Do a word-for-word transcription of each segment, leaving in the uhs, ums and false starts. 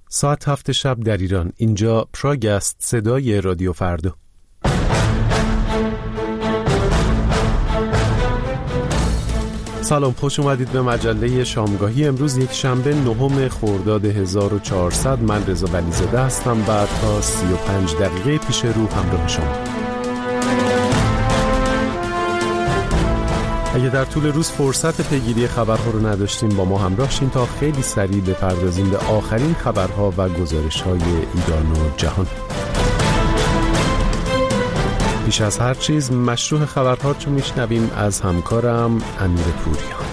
ساعت هفت شب در ایران. اینجا پراگ است، صدای رادیو فردا. سلام، خوش اومدید به مجله شامگاهی. امروز یک شنبه نهم خرداد هزار و چهارصد. من رضا ولیزاده هستم و تا سی و پنج دقیقه پیش رو همراه شما. اگه در طول روز فرصت پیگیری خبرها رو نداشتیم، با ما همراه شین تا خیلی سریع بپردازیم به آخرین خبرها و گزارش‌های ایران و جهان. پیش از هر چیز مشروع خبرها رو میشنویم از همکارم امیر پوریان.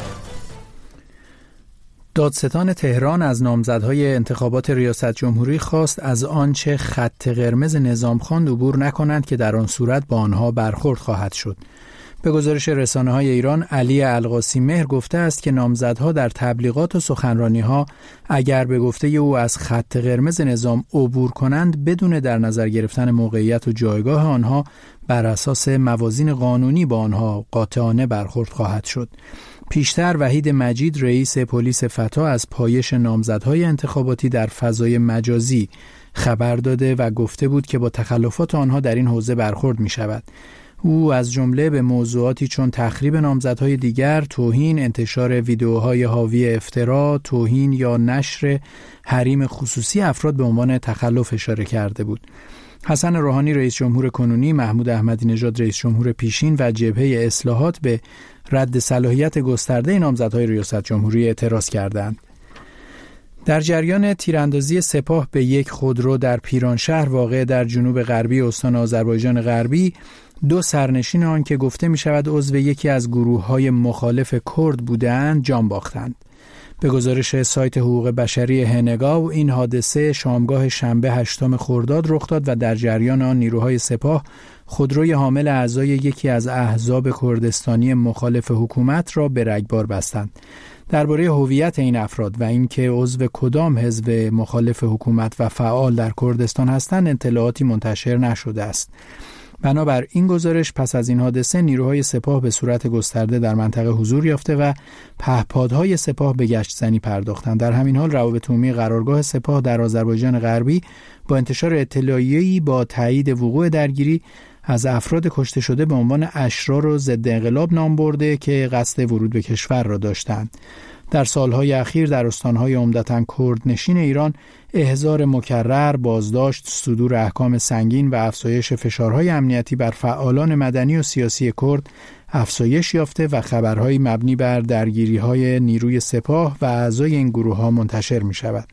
دادستان تهران از نامزدهای انتخابات ریاست جمهوری خواست از آنچه خط قرمز نظام خواند عبور نکنند که در آن صورت با آنها برخورد خواهد شد. به گزارش رسانه‌های ایران، علی القاسی مهر گفته است که نامزدها در تبلیغات و سخنرانی‌ها اگر به گفته او از خط قرمز نظام عبور کنند، بدون در نظر گرفتن موقعیت و جایگاه آنها بر اساس موازین قانونی با آنها قاطعانه برخورد خواهد شد. پیشتر وحید مجید رئیس پلیس فتا از پایش نامزدهای انتخاباتی در فضای مجازی خبر داده و گفته بود که با تخلفات آنها در این حوزه برخورد می‌شود. او از جمله به موضوعاتی چون تخریب نامزدهای دیگر، توهین، انتشار ویدیوهای حاوی افترا، توهین یا نشر حریم خصوصی افراد به عنوان تخلف اشاره کرده بود. حسن روحانی رئیس جمهور کنونی، محمود احمدی نژاد رئیس جمهور پیشین و جبهه اصلاحات به رد صلاحیت گسترده نامزدهای ریاست جمهوری اعتراض کردند. در جریان تیراندازی سپاه به یک خودرو در پیرانشهر واقع در جنوب غربی استان آذربایجان غربی، دو سرنشین آن که گفته می شود عضو یکی از گروه‌های مخالف کرد بودند جان باختند. به گزارش سایت حقوق بشری هنگاو، این حادثه شامگاه شنبه هشتم خرداد رخ داد و در جریان آن نیروهای سپاه خودروی حامل اعضای یکی از احزاب کردستانی مخالف حکومت را به رگبار بستند. درباره هویت این افراد و اینکه عضو کدام حزب مخالف حکومت و فعال در کردستان هستند اطلاعاتی منتشر نشده است. بنابر این گزارش، پس از این حادثه نیروهای سپاه به صورت گسترده در منطقه حضور یافته و پهپادهای سپاه به گشت‌زنی پرداختند. در همین حال روابط عمومی قرارگاه سپاه در آذربایجان غربی با انتشار اطلاعیه‌ای با تایید وقوع درگیری از افراد کشته شده به عنوان اشرار و ضد انقلاب نام برده که قصد ورود به کشور را داشتند. در سالهای اخیر در استانهای عمدتاً کردنشین ایران احضار مکرر، بازداشت، صدور احکام سنگین و افزایش فشارهای امنیتی بر فعالان مدنی و سیاسی کرد افزایش یافته و خبرهای مبنی بر درگیری‌های نیروی سپاه و اعضای این گروه‌ها منتشر می‌شود.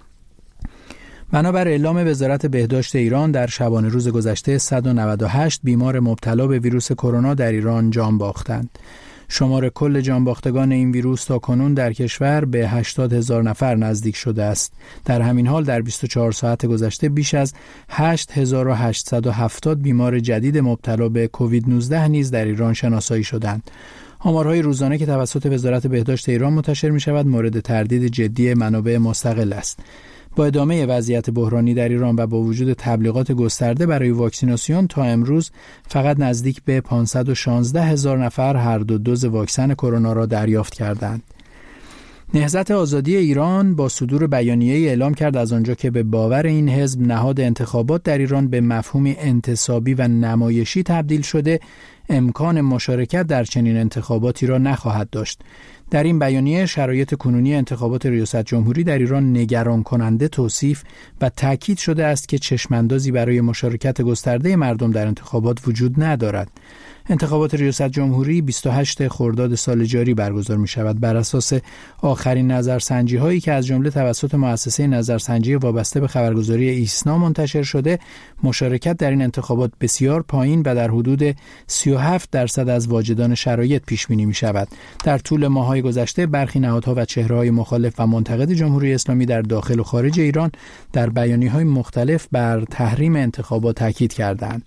بنابر اعلام وزارت بهداشت ایران، در شبانه روز گذشته صد و نود و هشت بیمار مبتلا به ویروس کرونا در ایران جان باختند. شمار کل جانباختگان این ویروس تا کنون در کشور به هشتاد هزار نفر نزدیک شده است. در همین حال در بیست و چهار ساعت گذشته بیش از هشت هزار و هشتصد و هفتاد بیمار جدید مبتلا به کووید نوزده نیز در ایران شناسایی شدند. آمارهای روزانه که توسط وزارت بهداشت ایران منتشر می شود مورد تردید جدی منابع مستقل است. با ادامه وضعیت بحرانی در ایران و با وجود تبلیغات گسترده برای واکسیناسیون، تا امروز فقط نزدیک به پانصد و شانزده هزار نفر هر دو دوز واکسن کرونا را دریافت کردند. نهضت آزادی ایران با صدور بیانیه‌ای اعلام کرد از آنجا که به باور این حزب نهاد انتخابات در ایران به مفهومی انتصابی و نمایشی تبدیل شده، امکان مشارکت در چنین انتخاباتی را نخواهد داشت. در این بیانیه شرایط کنونی انتخابات ریاست جمهوری در ایران نگران کننده توصیف و تاکید شده است که چشماندازی برای مشارکت گسترده مردم در انتخابات وجود ندارد. انتخابات ریاست جمهوری بیست و هشتم خرداد سال جاری برگزار می شود. بر اساس آخرین نظرسنجی هایی که از جمله توسط مؤسسه نظرسنجی وابسته به خبرگزاری ایسنا منتشر شده، مشارکت در این انتخابات بسیار پایین و در حدود سی و هفت درصد از واجدان شرایط پیش بینی می شود. در طول ماه‌های گذشته برخی نهادها و چهره‌های مخالف و منتقد جمهوری اسلامی در داخل و خارج ایران در بیانیه‌های مختلف بر تحریم انتخابات تاکید کردند.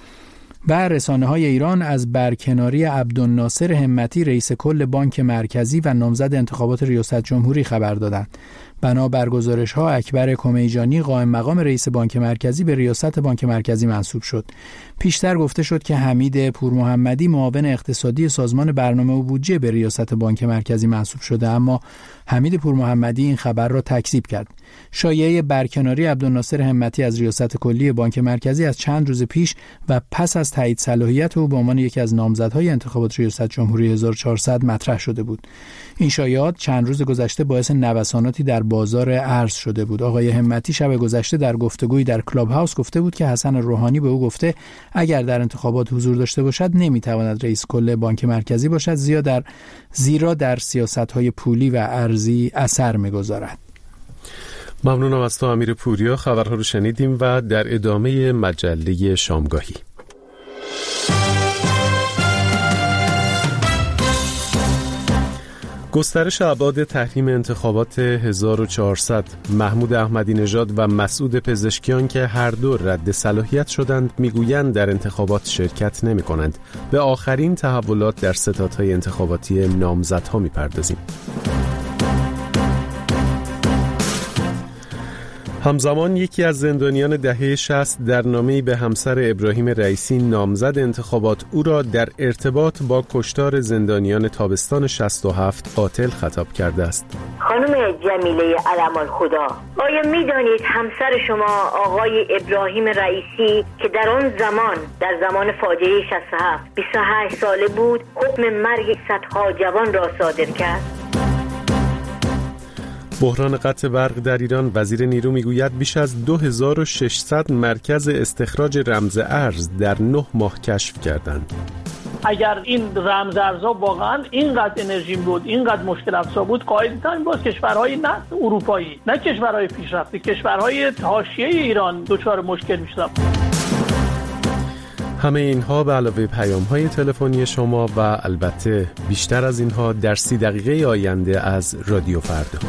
و رسانه‌های ایران از برکناری عبدالناصر همتی رئیس کل بانک مرکزی و نامزد انتخابات ریاست جمهوری خبر دادند. بنابر گزارش‌ها اکبر کمیجانی قائم مقام رئیس بانک مرکزی به ریاست بانک مرکزی منصوب شد. پیشتر گفته شد که حمید پورمحمدی معاون اقتصادی سازمان برنامه و بودجه به ریاست بانک مرکزی منصوب شده، اما حمید پورمحمدی این خبر را تکذیب کرد. شایعه برکناری عبدالناصر همتی از ریاست کلی بانک مرکزی از چند روز پیش و پس از تایید صلاحیت او به عنوان یکی از نامزدهای انتخابات ریاست جمهوری هزار و چهارصد مطرح شده بود. این شایعات چند روز گذشته باعث نوساناتی در بازار ارز شده بود. آقای همتی شب گذشته در گفتگویی در کلاب هاوس گفته بود که حسن روحانی به او گفته اگر در انتخابات حضور داشته باشد نمیتواند رئیس کل بانک مرکزی باشد، زیرا در زیرا در سیاست‌های پولی و ارزی اثر می‌گذارد. ممنونم از تو امیر پوریا. خبرها رو شنیدیم و در ادامه مجله شامگاهی. گسترش ابعاد تحریم انتخابات هزار و چهارصد، محمود احمدی نژاد و مسعود پزشکیان که هر دو رد صلاحیت شدند میگویند در انتخابات شرکت نمی کنند. به آخرین تحولات در ستادهای انتخاباتی نامزدها میپردازیم. همزمان یکی از زندانیان دهه شصت در نامه‌ای به همسر ابراهیم رئیسی نامزد انتخابات او را در ارتباط با کشتار زندانیان تابستان شصت و هفت قاتل خطاب کرده است. خانم جمیله علم‌الخدا، آیا می‌دانید همسر شما آقای ابراهیم رئیسی که در آن زمان در زمان فاجعه شصت و هفت بیست و هشت ساله بود حکم مرگ صدها جوان را صادر کرد؟ بحران قطع برق در ایران، وزیر نیرو میگوید بیش از دو هزار و ششصد مرکز استخراج رمز ارز در نه ماه کشف کردند. اگر این رمز ارزها واقعا اینقدر انرژی بود، اینقدر مشکل افزا بود، قاعدتاً باز کشورهای نه اروپایی، نه کشورهای پیشرفته، کشورهای حاشیه ایران دچار مشکل میشدن. همه اینها به علاوه پیام‌های تلفنی شما و البته بیشتر از اینها در سی دقیقه آینده از رادیو فردا.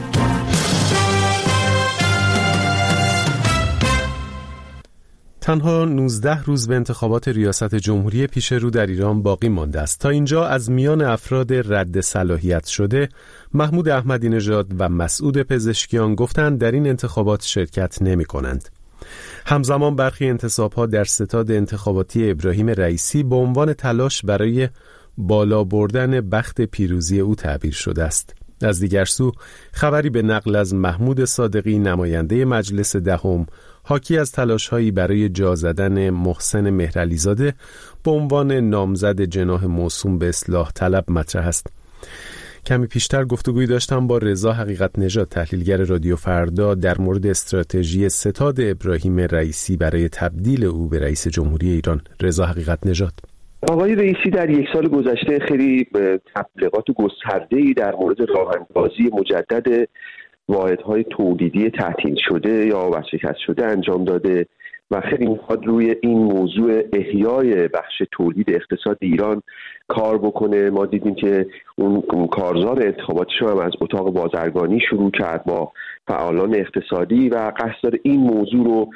تنها نوزده روز به انتخابات ریاست جمهوری پیش رو در ایران باقی مانده است. تا اینجا از میان افراد رد صلاحیت شده، محمود احمدی نژاد و مسعود پزشکیان گفتند در این انتخابات شرکت نمی کنند. همزمان برخی انتصاب‌ها در ستاد انتخاباتی ابراهیم رئیسی به عنوان تلاش برای بالا بردن بخت پیروزی او تعبیر شده است. از دیگر سو خبری به نقل از محمود صادقی نماینده مجلس دهم حاکی از تلاش‌هایی برای جا زدن محسن مهرعلیزاده به عنوان نامزد جناح موسوم به اصلاح طلب مطرح است. کمی پیشتر گفتگویی داشتم با رضا حقیقت نژاد، تحلیلگر رادیو فردا، در مورد استراتژی ستاد ابراهیم رئیسی برای تبدیل او به رئیس جمهوری ایران. رضا حقیقت نژاد: آقای رئیسی در یک سال گذشته خیلی تبلیغات گسترده‌ای در مورد راه‌اندازی مجدد واحدهای تولیدی تعطیل شده یا ورشکست شده انجام داده و خیلی میخواد روی این موضوع احیای بخش تولید اقتصاد ایران کار بکنه. ما دیدیم که اون, اون کارزار انتخاباتیش هم از اتاق بازرگانی شروع کرد با فعالان اقتصادی و قصد داره این موضوع رو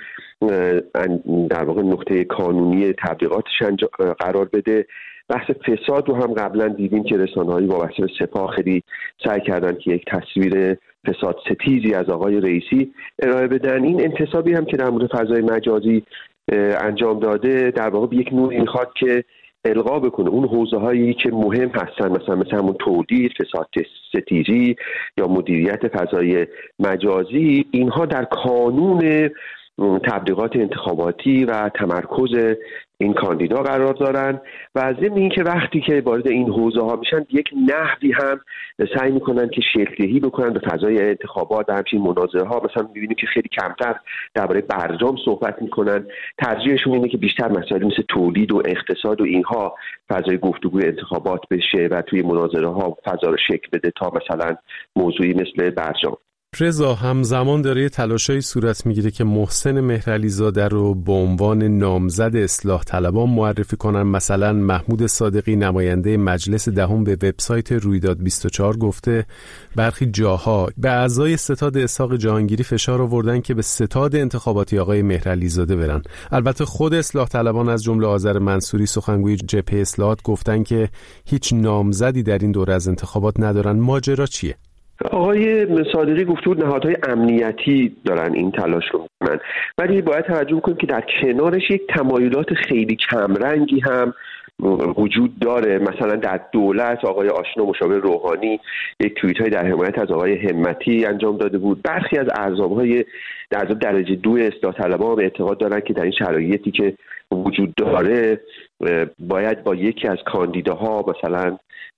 در واقع نقطه کانونی تبلیغاتش قرار بده. بحث فساد رو هم قبلا دیدیم که رسانه‌های وابسته به سپاه خیلی سعی کردن که یک تصویر فساد ستیزی از آقای رئیسی ارائه بدن. این انتصابی هم که در مورد فضای مجازی انجام داده در واقع یک نوعی میخواد که القا بکنه اون حوزه‌هایی که مهم هستن، مثلا مثلا همون تولید، فساد ستیزی یا مدیریت فضای مجازی، اینها در کانون تبلیغات انتخاباتی و تمرکز این کاندیدا قرار دارن و ضمن این که وقتی که وارد این حوزه ها میشن یک نحوی هم سعی میکنن که شکل‌دهی بکنن به فضای انتخابات و همچنین مناظره ها. مثلا میبینیم که خیلی کمتر درباره برجام صحبت میکنن، ترجیحشون اینه که بیشتر مسائل مثل تولید و اقتصاد و اینها فضای گفتگوی انتخابات بشه و توی مناظره ها فضا رو شکل بده تا مثلا موضوعی مثل برجام. رضا، همزمان داره تلاشای صورت میگیره که محسن مهرعلیزاده رو به عنوان نامزد اصلاح طلبان معرفی کنن. مثلا محمود صادقی نماینده مجلس دهم به وبسایت رویداد بیست و چهار گفته برخی جاها به اعضای ستاد اسحاق جهانگیری فشار آوردن که به ستاد انتخاباتی آقای مهرعلیزاده برن. البته خود اصلاح طلبان از جمله آذر منصوری سخنگوی جبهه اصلاحات گفتن که هیچ نامزدی در این دوره از انتخابات ندارن. ماجرا چیه؟ آقای صادقی گفته بود نهادهای امنیتی دارن این تلاش رو میکنن، ولی باید توجه کنیم که در کنارش یک تمایلات خیلی کمرنگی هم وجود داره. مثلا در دولت آقای آشنا مشاور روحانی یک توییت های در حمایت از آقای همتی انجام داده بود. برخی از اعضاب‌های در درجه دو اصلاح طلبان هم اعتقاد دارن که در این شرایطی که وجود داره باید با یکی از کاندیداها مثلا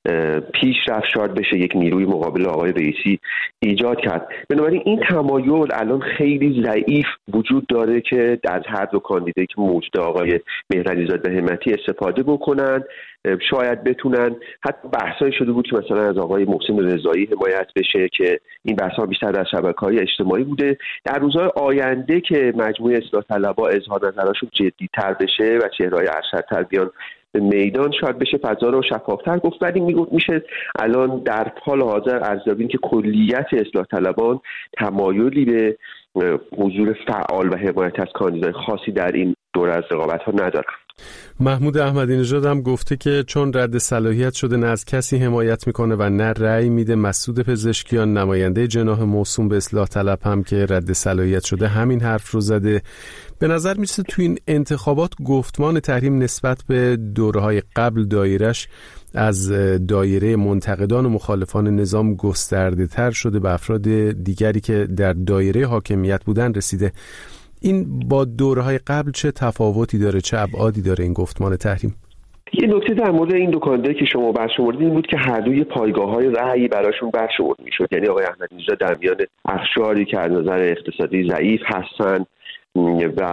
پیشرفت شاید بشه، یک نیروی مقابل آقای رئیسی ایجاد کرد. بنابراین این تمایل الان خیلی ضعیف وجود داره که از هر دو کاندیدایی که موجود آقای مهرعلیزاده و همتی استفاده بکنن، شاید بتونن. حتی بحثایی شده بود که مثلا از آقای محسن رضایی حمایت بشه که این بحث‌ها بیشتر در شبکه‌های اجتماعی بوده. در روزهای آینده که مجموعه اصلاح طلبها اظهار نظرشون جدی‌تر بشه و چهره‌های ارشدتر بیان به میدان، شاید بشه فضا رو شفافتر گفت. ولی میشه الان در حال حاضر ارزیابی که کلیت اصلاح طلبان تمایلی به حضور فعال و حمایت از کاندیدای خاصی در این دوره از رقابت‌ها ندارن. محمود احمدی نژاد هم گفته که چون رد صلاحیت شده نه از کسی حمایت میکنه و نه رأی میده. مسعود پزشکیان نماینده جناح موسوم به اصلاح طلب هم که رد صلاحیت شده همین حرف رو زده. به نظر میرسه تو این انتخابات گفتمان تحریم نسبت به دوره‌های قبل دایرش از دایره منتقدان و مخالفان نظام گسترده تر شده، به افراد دیگری که در دایره حاکمیت بودن رسیده. این با دوره‌های قبل چه تفاوتی داره، چه ابعادی داره این گفتمان تحریم؟ یه نکته در مورد این دو کاندیدایی که شما برشمردید این بود که هر دوی پایگاه‌های رأی براشون برشمرد می‌شد. یعنی آقای احمدی نژاد در میان اقشاری که از نظر اقتصادی ضعیف هستن و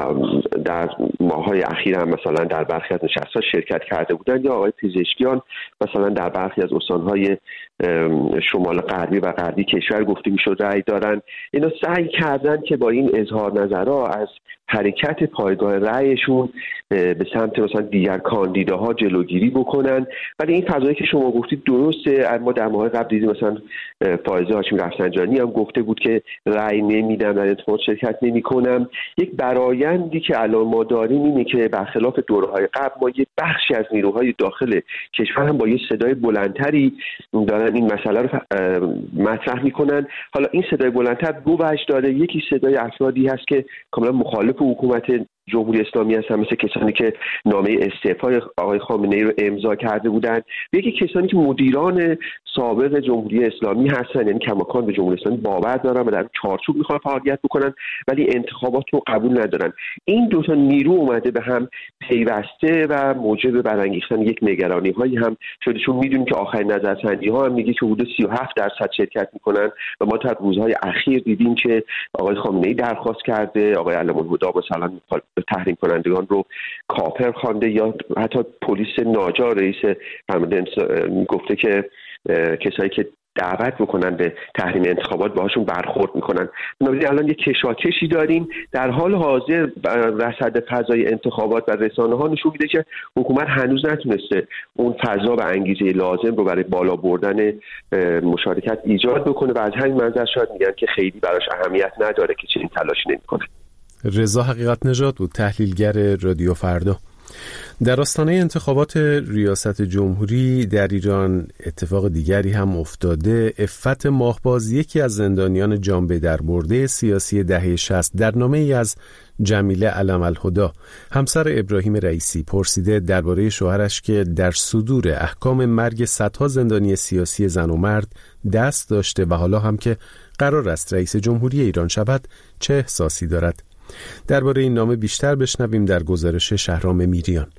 در ماه‌های اخیر هم مثلا در برخی از نشست‌ها شرکت کرده بودند، یا آقای پزشکیان مثلا در برخی از استان‌های شمال غربی و غربی کشور گفته میشد رأی دارن. اینا سعی کردن که با این اظهار نظرها از حرکت پایگاه رأیشون به سمت مثلا دیگر کاندیداها جلوگیری بکنن. ولی این فضایی که شما گفتید درسته. ما در ماه قبل دیدیم مثلا فائزه هاشمی رفسنجانی هم گفته بود که رأی نمیدم، در انتخابات شرکت نمی‌کنم. یک برآیندی که الان ما داریم اینه که برخلاف دوره‌های قبل ما یک بخشی از نیروهای داخل کشور هم با یه صدای بلندتری دارن این مسئله رو مطرح میکنن. حالا این صدای بلندتر دو وجه داره. یکی صدای افرادی هست که کاملا مخالف حکومت جمهوری اسلامی هستن، مثل کسانی که نامه استعفای آقای خامنه‌ای رو امضا کرده بودند، یکی کسانی که مدیران سابق جمهوری اسلامی هستن، یعنی کماکان به جمهوری اسلامی باور دارن و در چارچوب میخوان فعالیت بکنن ولی انتخابات رو قبول ندارن. این دو تا نیرو اومده به هم پیوسته و موجب برانگیختن یک نگرانی هایی هم شده، چون میدونیم که آخرین نظرسنجی ها هم میگه که حدود سی و هفت درصد شرکت میکنن و ما تا روزهای اخیر دیدیم که آقای خامنه‌ای درخواست کرده، آقای علم‌الهدی مثلا تحریم کنندگان رو کافر خوانده، یا حتی پلیس ناجا رئیس فرمانده گفته که کسایی که دعوت بکنن به تحریم انتخابات باهاشون برخورد میکنن. بنابراین الان یک کشاکشی داریم. در حال حاضر رصد فضای انتخابات و رسانه‌ها نشون میده که حکومت هنوز نتونسته اون فضا و انگیزه لازم رو برای بالا بردن مشارکت ایجاد بکنه و از همین منظر شاید میگن که خیلی براش اهمیت نداره که چنین تلاشی نمیکنه. رضا حقیقت نژاد بود، تحلیلگر رادیو فردا. در آستانه انتخابات ریاست جمهوری در ایران اتفاق دیگری هم افتاده. عفت ماهباز، یکی از زندانیان جان به در برده سیاسی دهه شصت، در نامه ای از جمیله علم‌الهدی همسر ابراهیم رئیسی پرسیده درباره شوهرش که در صدور احکام مرگ صدها زندانی سیاسی زن و مرد دست داشته و حالا هم که قرار است رئیس جمهوری ایران شود چه احساسی دارد. درباره این نامه بیشتر بشنویم در گزارش شهرام میریان.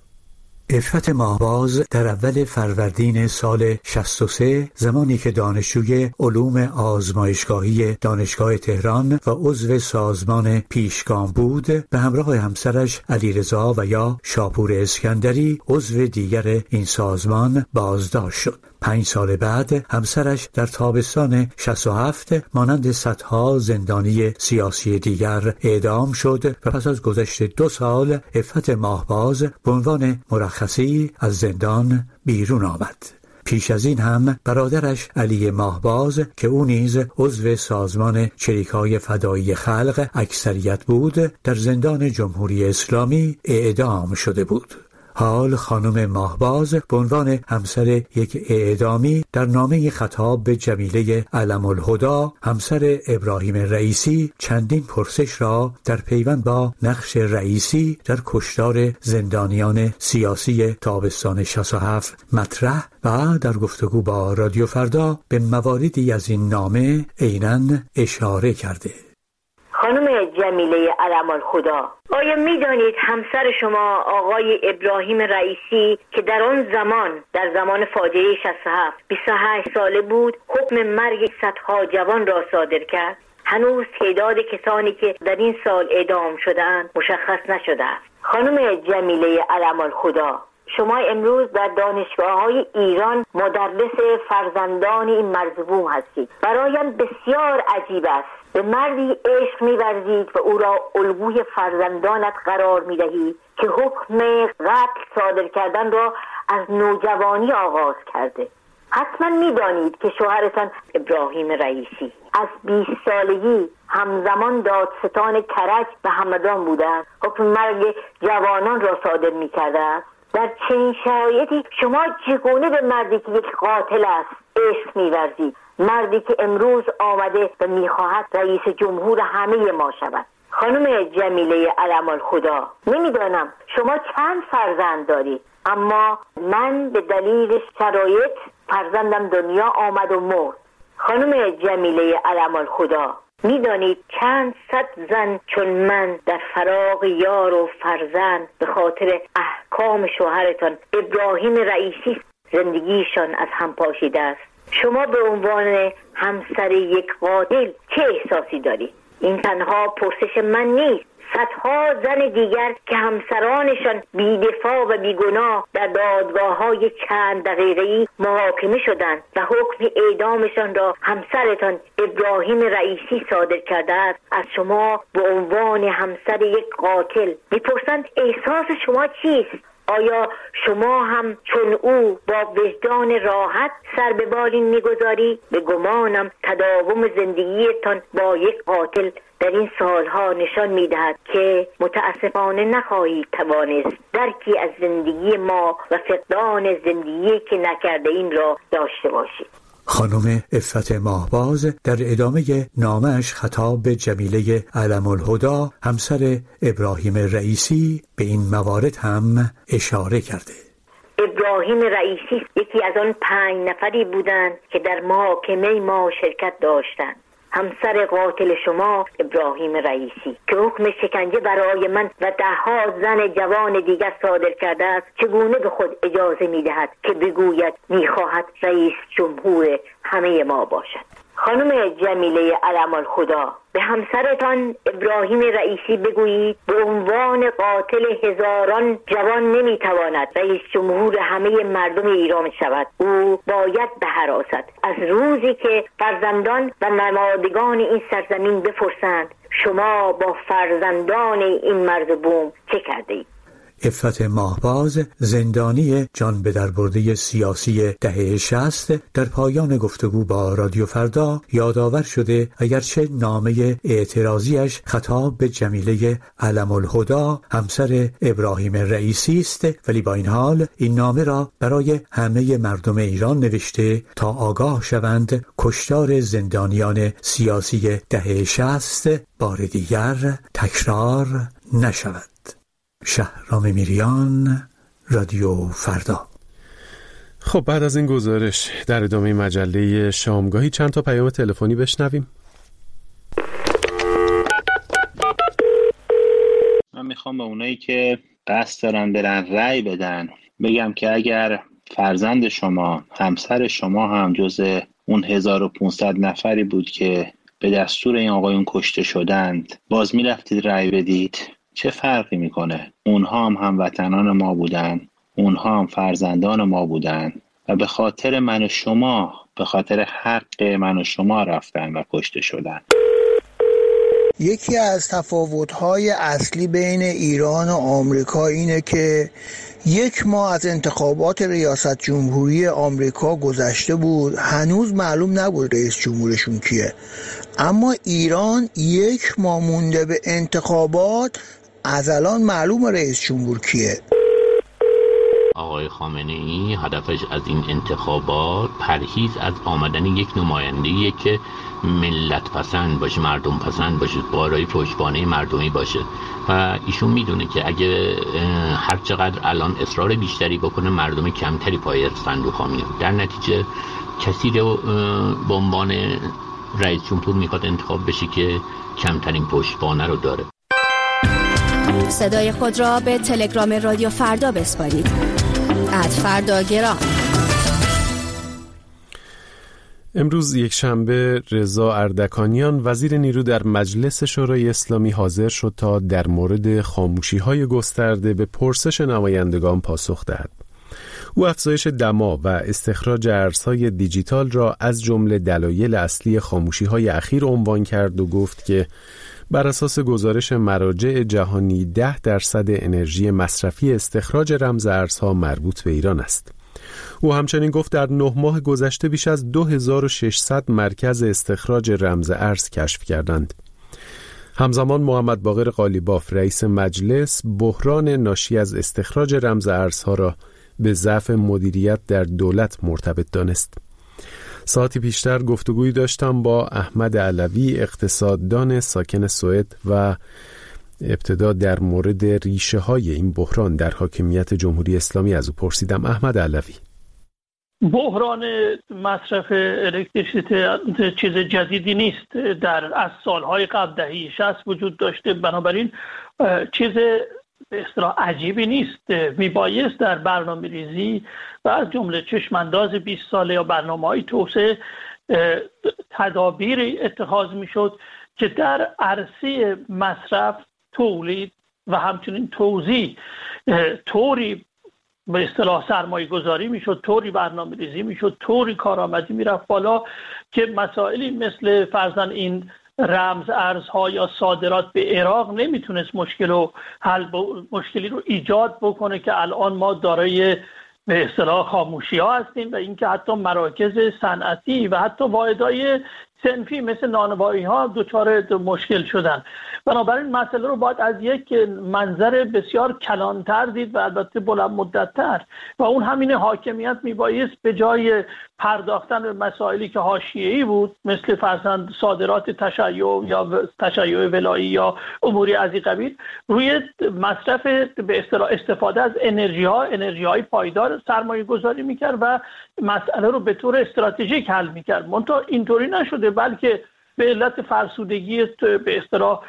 عفت ماهباز در اول فروردین سال شصت و سه، زمانی که دانشجوی علوم آزمایشگاهی دانشگاه تهران و عضو سازمان پیشگام بود، به همراه همسرش علیرضا و یا شاپور اسکندری عضو دیگر این سازمان بازداشت شد. پنج سال بعد همسرش در تابستان شصت و هفت مانند صدها زندانی سیاسی دیگر اعدام شد و پس از گذشت دو سال عفت ماهباز به عنوان مرخصی از زندان بیرون آمد. پیش از این هم برادرش علی ماهباز که او نیز عضو سازمان چریک‌های فدایی خلق اکثریت بود، در زندان جمهوری اسلامی اعدام شده بود. حال خانم ماهباز به عنوان همسر یک اعدامی در نامه خطاب به جمیله علم الهدی همسر ابراهیم رئیسی چندین پرسش را در پیوند با نقش رئیسی در کشتار زندانیان سیاسی تابستان شصت و هفت مطرح و در گفتگو با رادیو فردا به مواردی از این نامه عیناً اشاره کرده. خانم جمیله علم الهدی، آیا میدانید همسر شما آقای ابراهیم رئیسی که در آن زمان در زمان فاجعه شصت و هفت بیست و هشت ساله بود حکم مرگ صدها جوان را صادر کرد؟ هنوز تعداد کسانی که در این سال اعدام شدند مشخص نشده است. خانم جمیله علم الهدی، شما امروز در دانشگاه‌های ایران مدرس فرزندان این مرزبون هستید. برایم بسیار عجیب است به مردی عشق می‌ورزید و او را الگوی فرزندانت قرار می‌دهید که حکم قتل صادر کردن را از نوجوانی آغاز کرده. حتما می‌دانید که شوهرتان ابراهیم رئیسی از بیست سالگی همزمان دادستان کرج و همدان بودند، حکم مرگ جوانان را صادر می‌کرده است. در چنین شرایطی شما چگونه به مردی که یک قاتل است عشق می‌ورزید؟ مردی که امروز آمده و می‌خواهد رئیس جمهور همه ما شود. خانم جمیله علم الهدی، نمی‌دانم شما چند فرزند دارید، اما من به دلیل شرایط فرزندم دنیا آمد و مرد. خانم جمیله علم الهدی، میدانید چند صد زن چون من در فراق یار و فرزند به خاطر احکام شوهرتان ابراهیم رئیسی زندگیشان از هم پاشیده است. شما به عنوان همسر یک قاتل چه احساسی دارید؟ این تنها پرسش من نیست. صدها زن دیگر که همسرانشان بی‌دفاع و بیگناه در دادگاه‌های چند دقیقه‌ای محاکمه شدند و حکم اعدامشان را همسرتان ابراهیم رئیسی صادر کرده است، از شما به عنوان همسر یک قاتل می‌پرسند احساس شما چیست؟ آیا شما هم چون او با وجدان راحت سر به بالین می‌گذاری؟ به گمانم تداوم زندگیتان با یک قاتل در این سالها نشان می‌دهد که متاسفانه نخواهید توانست درکی از زندگی ما و فقدان زندگی که نکرده این را داشته باشید. خانم عفت ماهباز در ادامه نامه‌اش خطاب به جمیله علم الهدی همسر ابراهیم رئیسی به این موارد هم اشاره کرده. ابراهیم رئیسی یکی از آن پنج نفری بودند که در محاکمه ما شرکت داشتند. همسر قاتل شما ابراهیم رئیسی که حکم شکنجه برای من و ده‌ها زن جوان دیگر صادر کرده است، چگونه به خود اجازه می‌دهد که بگوید می‌خواهد رئیس جمهور همه ما باشد؟ خانم جمیله علم الهدی، به همسرتان ابراهیم رئیسی بگویید به عنوان قاتل هزاران جوان نمیتواند رئیس جمهور همه مردم ایران شود. او باید بهراست از روزی که فرزندان و نمادگان این سرزمین بپرسند شما با فرزندان این مرد بوم چه کرده اید؟ عفت ماهباز زندانی جان به در برده سیاسی دهه شصت در پایان گفتگو با رادیو فردا یادآور شده اگرچه نامه اعتراضیش خطاب به جمیله علم الهدی همسر ابراهیم رئیسی است، ولی با این حال این نامه را برای همه مردم ایران نوشته تا آگاه شوند کشتار زندانیان سیاسی دهه شصت بار دیگر تکرار نشود. شهرام میریان، رادیو فردا. خب بعد از این گزارش در ادامه مجله شامگاهی چند تا پیام تلفنی بشنویم. من میخوام به اونایی که قصد دارن برن رأی بدن بگم که اگر فرزند شما، همسر شما هم جز اون هزار و پانصد نفری بود که به دستور این آقایون کشته شدند، باز میرفتید رأی بدید، چه فرقی میکنه؟ اونها هم هموطنان ما بودن، اونها هم فرزندان ما بودن و به خاطر من و شما، به خاطر حق من و شما رفتن و کشته شدن. یکی از تفاوت‌های اصلی بین ایران و آمریکا اینه که یک ماه از انتخابات ریاست جمهوری آمریکا گذشته بود، هنوز معلوم نبود رئیس جمهورشون کیه، اما ایران یک ماه مونده به انتخابات از الان معلوم رئیس جمهور کیه. آقای خامنه‌ای هدفش از این انتخابات پرهیز از آمدن یک نماینده‌ای که ملت پسند باشه، مردم پسند باشه، بالای پشتوانه مردمی باشه و ایشون میدونه که اگه هر چقدر الان اصرار بیشتری بکنه مردم کمتری پای صندوق ها میاد. در نتیجه کسی رو به عنوان رئیس جمهور میخواد انتخاب بشه که کمترین پشتوانه رو داره. صدای خود را به تلگرام رادیو فردا بسپارید. ات فردا گرام. امروز یک شنبه رضا اردکانیان وزیر نیرو در مجلس شورای اسلامی حاضر شد تا در مورد خاموشی‌های گسترده به پرسش نمایندگان پاسخ دهد. او افزایش دما و استخراج ارزهای دیجیتال را از جمله دلایل اصلی خاموشی‌های اخیر عنوان کرد و گفت که بر اساس گزارش مراجع جهانی ده درصد انرژی مصرفی استخراج رمز ارزها مربوط به ایران است. او همچنین گفت در نه ماه گذشته بیش از دو هزار و ششصد مرکز استخراج رمز ارز کشف کردند. همزمان محمد باقر قالیباف رئیس مجلس بحران ناشی از استخراج رمز ارزها را به ضعف مدیریت در دولت مرتبط دانست. ساعتی پیشتر گفتگویی داشتم با احمد علوی اقتصاددان ساکن سوئد و ابتدا در مورد ریشه های این بحران در حاکمیت جمهوری اسلامی از او پرسیدم. احمد علوی: بحران مصرف الکتریسیته چیز جدیدی نیست، در از سالهای قبل دهه شصت وجود داشته، بنابراین چیز به اصطلاح عجیبی نیست. میبایست در برنامه ریزی و از جمله چشمانداز بیست ساله یا برنامه‌های توسعه تدابیر اتخاذ میشد که در عرصه مصرف، تولید و همچنین توزیع طوری به اصطلاح سرمایه گذاری میشد، طوری برنامه ریزی میشد، طوری کارآمدی میرفت بالا که مسائلی مثل فرضاً این رمز ارزها یا صادرات به عراق نمیتونست مشکل رو حل ب... مشکلی رو ایجاد بکنه که الان ما دارای به اصطلاح خاموشی ها هستیم و اینکه حتی مراکز صنعتی و حتی واحدهای صنفی مثل نانوایی ها دچار مشکل شدن. بنابراین مسئله رو باید از یک منظر بسیار کلانتر دید و البته بلند مدت‌تر، و اون همین حاکمیت میبایست به جای پرداختن به مسائلی که حاشیه‌ای بود مثل فرضاً صادرات تشیع یا تشیع ولایی یا اموری از این قبیل، روی مصرف به اصطلاح استفاده از انرژی ها انرژی های پایدار سرمایه گذاری میکرد و مسئله رو به طور استراتژیک حل میکرد. منتها اینطوری نشده، بلکه به علت فرسودگی به اصطلاح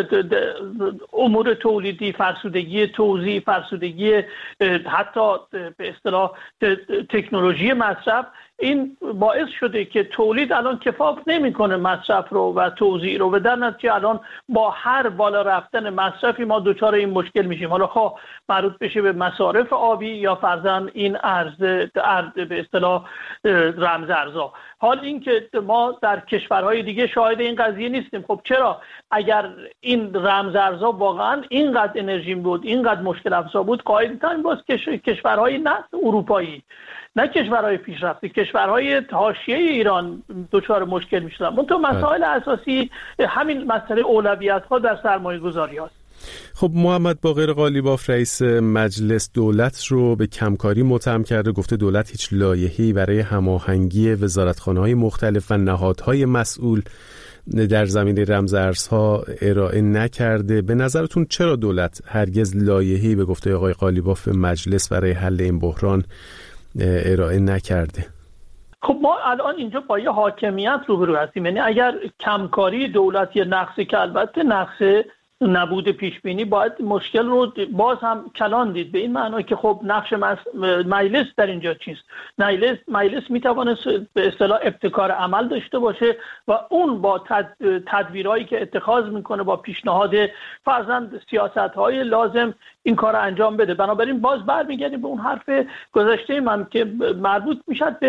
امور تولیدی، فرسودگی توزیع، فرسودگی حتی به اصطلاح تکنولوژی مصرف، این باعث شده که تولید الان کفاف نمیکنه مصرف رو و توزیع رو، و در نتیجه الان با هر بالا رفتن مصرفی ما دچار این مشکل میشیم، حالا خواه مربوط بشه به مصارف آبی یا فرضاً این ارز ارز به اصطلاح رمز ارزها. حال این که ما در کشورهای دیگه شاهد این قضیه نیستیم. خب چرا؟ اگر این رمز ارزها واقعا اینقدر انرژی بود، اینقدر مشکل افزا بود، قاعدتاً این باز کشورهای نه اروپایی، نه کشورهای پیشرفته، کشورهای حاشیه ایران دچار مشکل میشدن. منتها مسائل اساسی همین مسئله اولویت ها در سرمایه گذاری هاست. خب محمد باقر قالیباف رئیس مجلس دولت رو به کمکاری متهم کرده، گفته دولت هیچ لایحه‌ای برای هماهنگی وزارتخانه‌های مختلف و نهادهای مسئول در زمینه رمز ارزها ارائه نکرده. به نظرتون چرا دولت هرگز لایحه‌ای به گفته آقای قالیباف به مجلس برای حل این بحران ارائه نکرده؟ خب ما الان اینجا با یه حاکمیت روبرو هستیم، یعنی اگر کمکاری دولت یه نقصی که البته نقص نبود پیش بینی، باید مشکل رو باز هم کلان دید، به این معنی که خب نقش مجلس در اینجا چیست؟ مجلس مجلس میتونه به اصطلاح ابتکار عمل داشته باشه و اون با تدبیرهایی که اتخاذ میکنه، با پیشنهاد فرضاً سیاست‌های لازم این کار انجام بده. بنابراین باز برمیگردیم به اون حرف گذشته من که مربوط میشد به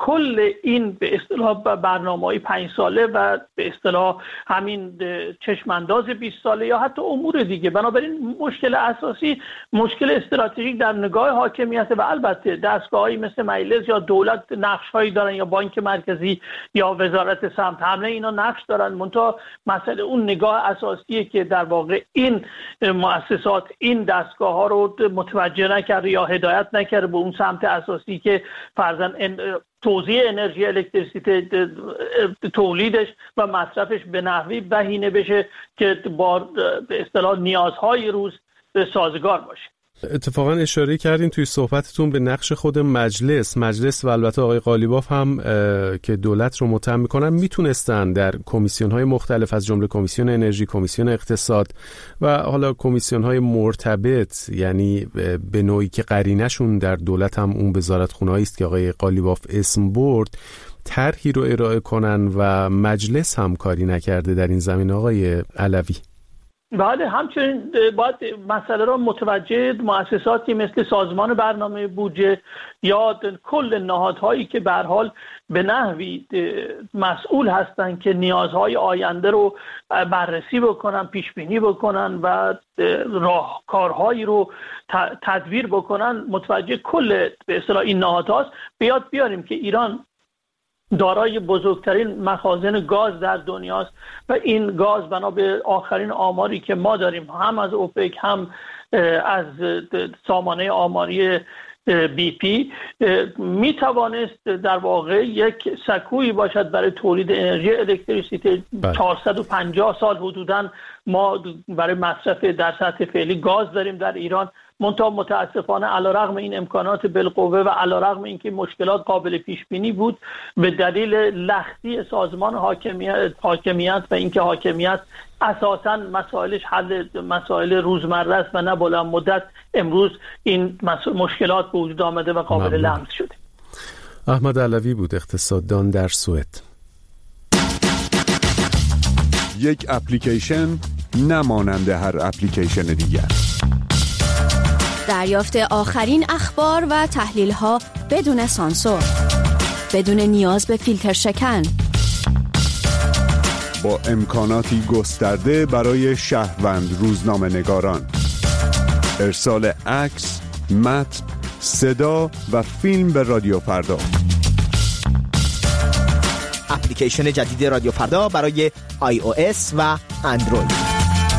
کل این به اصطلاح برنامه‌های پنج ساله و به اصطلاح همین چشمانداز بیست ساله یا حتی امور دیگه. بنابراین مشکل اساسی مشکل استراتژیک در نگاه حاکمیت و البته دستگاه‌هایی مثل مجلس یا دولت نقش‌هایی دارن یا بانک مرکزی یا وزارت سمت حمله اینا نقش دارن، منتها مسئله اون نگاه اساسیه که در واقع این مؤسسات این دستگاه‌ها رو متوجه نکرده یا هدایت نکرده به اون سمت اساسی که فرضاً توزیع انرژی الکتریسیته تولیدش و مصرفش به نحوی بهینه بشه که با به اصطلاح نیازهای روز سازگار باشه. اتفاقا اشاره کردین توی صحبتتون به نقش خود مجلس مجلس و البته آقای قالیباف هم که دولت رو متهم میکنن میتونستن در کمیسیون‌های مختلف از جمله کمیسیون انرژی، کمیسیون اقتصاد و حالا کمیسیون‌های مرتبط، یعنی به نوعی که قرینشون در دولت هم اون وزارتخونه‌ای است که آقای قالیباف اسم برد، طرحی رو ارائه کنن و مجلس هم کاری نکرده در این زمینه. آقای علوی بله، همچنین باید مسئله را متوجه مؤسساتی مثل سازمان برنامه بودجه یا کل نهادهایی که به هر حال به نحوی مسئول هستند که نیازهای آینده رو بررسی بکنن، پیش بینی بکنن و راهکارهایی رو تدبیر بکنن، متوجه کل به اصطلاح این نهادهاست. بیاد بیاریم که ایران دارای بزرگترین مخازن گاز در دنیاست و این گاز بنا به آخرین آماری که ما داریم هم از اوپک هم از سامانه آماری بی پی می توانست در واقع یک سکویی باشد برای تولید انرژی الکتریسیته. چهارصد و پنجاه سال حدوداً ما برای مصرف در سطح فعلی گاز داریم در ایران، منتها متاسفانه علیرغم این امکانات بالقوه و علیرغم اینکه مشکلات قابل پیش بینی بود، به دلیل لختی سازمان حاکمیت حاکمیت و اینکه حاکمیت اساساً مسائلش حل مسائل روزمره است و نه بلند مدت، امروز این مشکلات به وجود آمده و قابل لمس شده. احمد علوی بود، اقتصاددان در سوئد. یک اپلیکیشن نمانند هر اپلیکیشن دیگر. دریافت آخرین اخبار و تحلیل‌ها بدون سانسور، بدون نیاز به فیلتر شکن، با امکاناتی گسترده برای شهروند روزنامه نگاران، ارسال عکس، متن، صدا و فیلم به رادیو فردا. اپلیکیشن جدید رادیو فردا برای آی او اس و اندروید.